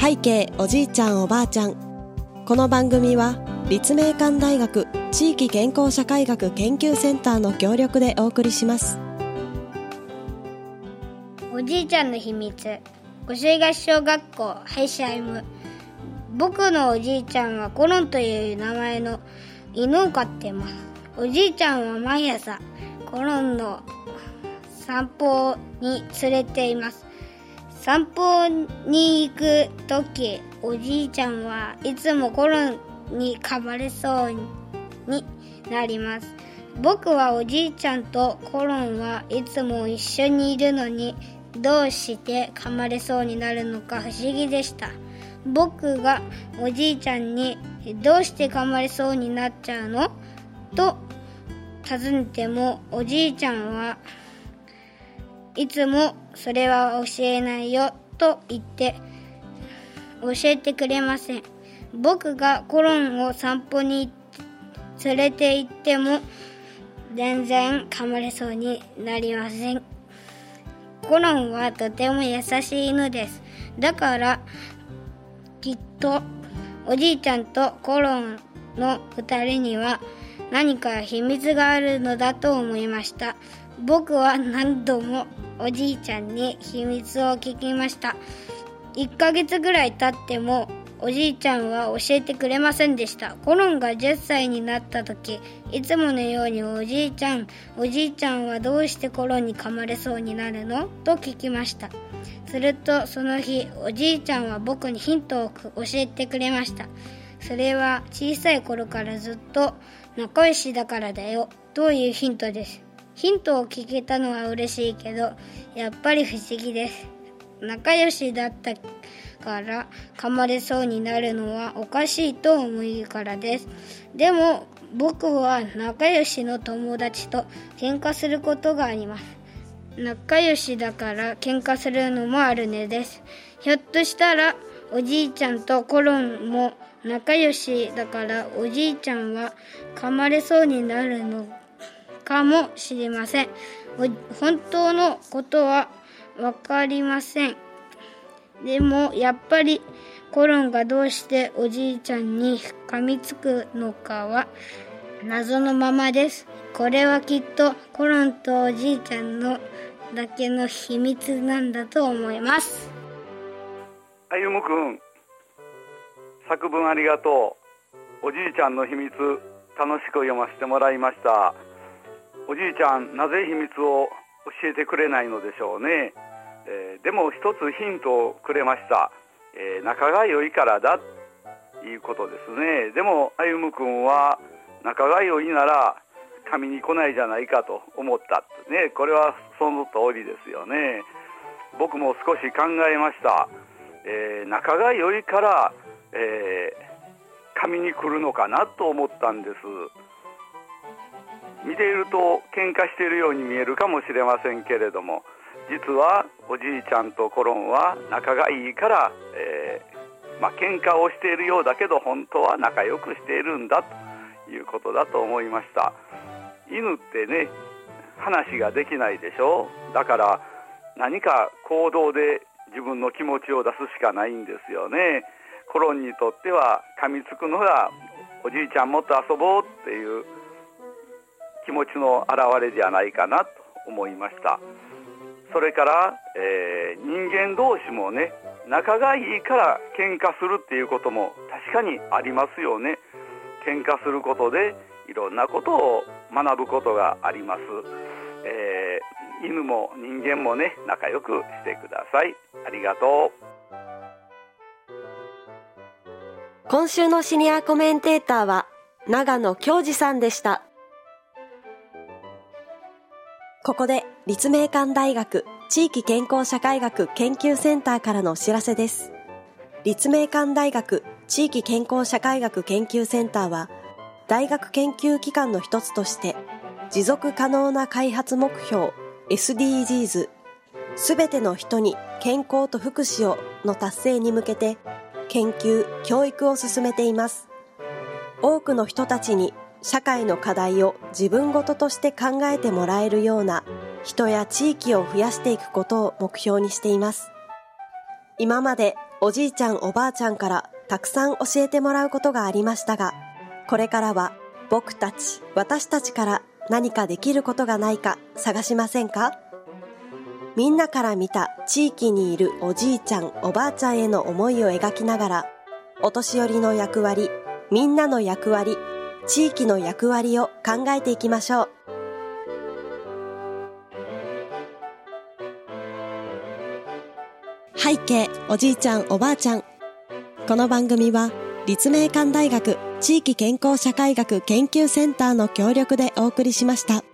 背景おじいちゃんおばあちゃん。この番組は立命館大学地域健康社会学研究センターの協力でお送りします。 おじいちゃんの秘密、五水合小学校ハイシャイム。僕のおじいちゃんはコロンという名前の犬を飼っています。おじいちゃんは毎朝コロンの散歩に連れています。散歩に行くとき、おじいちゃんはいつもコロンに噛まれそうになります。僕はおじいちゃんとコロンはいつも一緒にいるのに、どうして噛まれそうになるのか不思議でした。僕がおじいちゃんにどうして噛まれそうになっちゃうのと尋ねても、おじいちゃんはいつもそれは教えないよと言って教えてくれません。僕がコロンを散歩に連れて行っても全然噛まれそうになりません。コロンはとても優しい犬です。だからきっとおじいちゃんとコロンの2人には何か秘密があるのだと思いました。僕は何度もおじいちゃんに秘密を聞きました。1ヶ月ぐらい経ってもおじいちゃんは教えてくれませんでした。コロンが10歳になった時、いつものようにおじいちゃんはどうしてコロンに噛まれそうになるのと聞きました。するとその日、おじいちゃんは僕にヒントを教えてくれました。それは小さい頃からずっと仲良しだからだよというヒントです。ヒントを聞けたのは嬉しいけど、やっぱり不思議です。仲良しだったから噛まれそうになるのはおかしいと思うからです。でも僕は仲良しの友達と喧嘩することがあります。仲良しだから喧嘩するのもあるねです。ひょっとしたらおじいちゃんとコロンも仲良しだから、おじいちゃんは噛まれそうになるのかもしれません。本当のことはわかりません。でもやっぱりコロンがどうしておじいちゃんに噛みつくのかは謎のままです。これはきっとコロンとおじいちゃんのだけの秘密なんだと思います。 あゆむくん、作文ありがとう。おじいちゃんの秘密、楽しく読ませてもらいました。おじいちゃん、なぜ秘密を教えてくれないのでしょうね。でも一つヒントをくれました。仲が良いからだということですね。でもあゆむくんは仲が良いなら噛みに来ないじゃないかと思ったってね。これはその通りですよね。僕も少し考えました。仲が良いから、噛みに来るのかなと思ったんです。見ていると喧嘩しているように見えるかもしれませんけれども、実はおじいちゃんとコロンは仲がいいから、喧嘩をしているようだけど本当は仲良くしているんだということだと思いました。犬ってね、話ができないでしょ。だから何か行動で自分の気持ちを出すしかないんですよね。コロンにとっては噛みつくのがおじいちゃんもっと遊ぼうっていう気持ちの表れじゃないかなと思いました。それから、人間同士もね、仲がいいから喧嘩するっていうことも確かにありますよね。喧嘩することでいろんなことを学ぶことがあります。犬も人間もね、仲良くしてください。ありがとう。 今週のシニアコメンテーターは長野恭二さんでした。ここで立命館大学地域健康社会学研究センターからのお知らせです。立命館大学地域健康社会学研究センターは大学研究機関の一つとして持続可能な開発目標 SDGs すべての人に健康と福祉をの達成に向けて研究・教育を進めています。多くの人たちに社会の課題を自分ごととして考えてもらえるような人や地域を増やしていくことを目標にしています。今までおじいちゃんおばあちゃんからたくさん教えてもらうことがありましたが、これからは私たちから何かできることがないか探しませんか？みんなから見た地域にいるおじいちゃんおばあちゃんへの思いを描きながら、お年寄りの役割、みんなの役割、地域の役割を考えていきましょう。背景おじいちゃんおばあちゃん。この番組は立命館大学地域健康社会学研究センターの協力でお送りしました。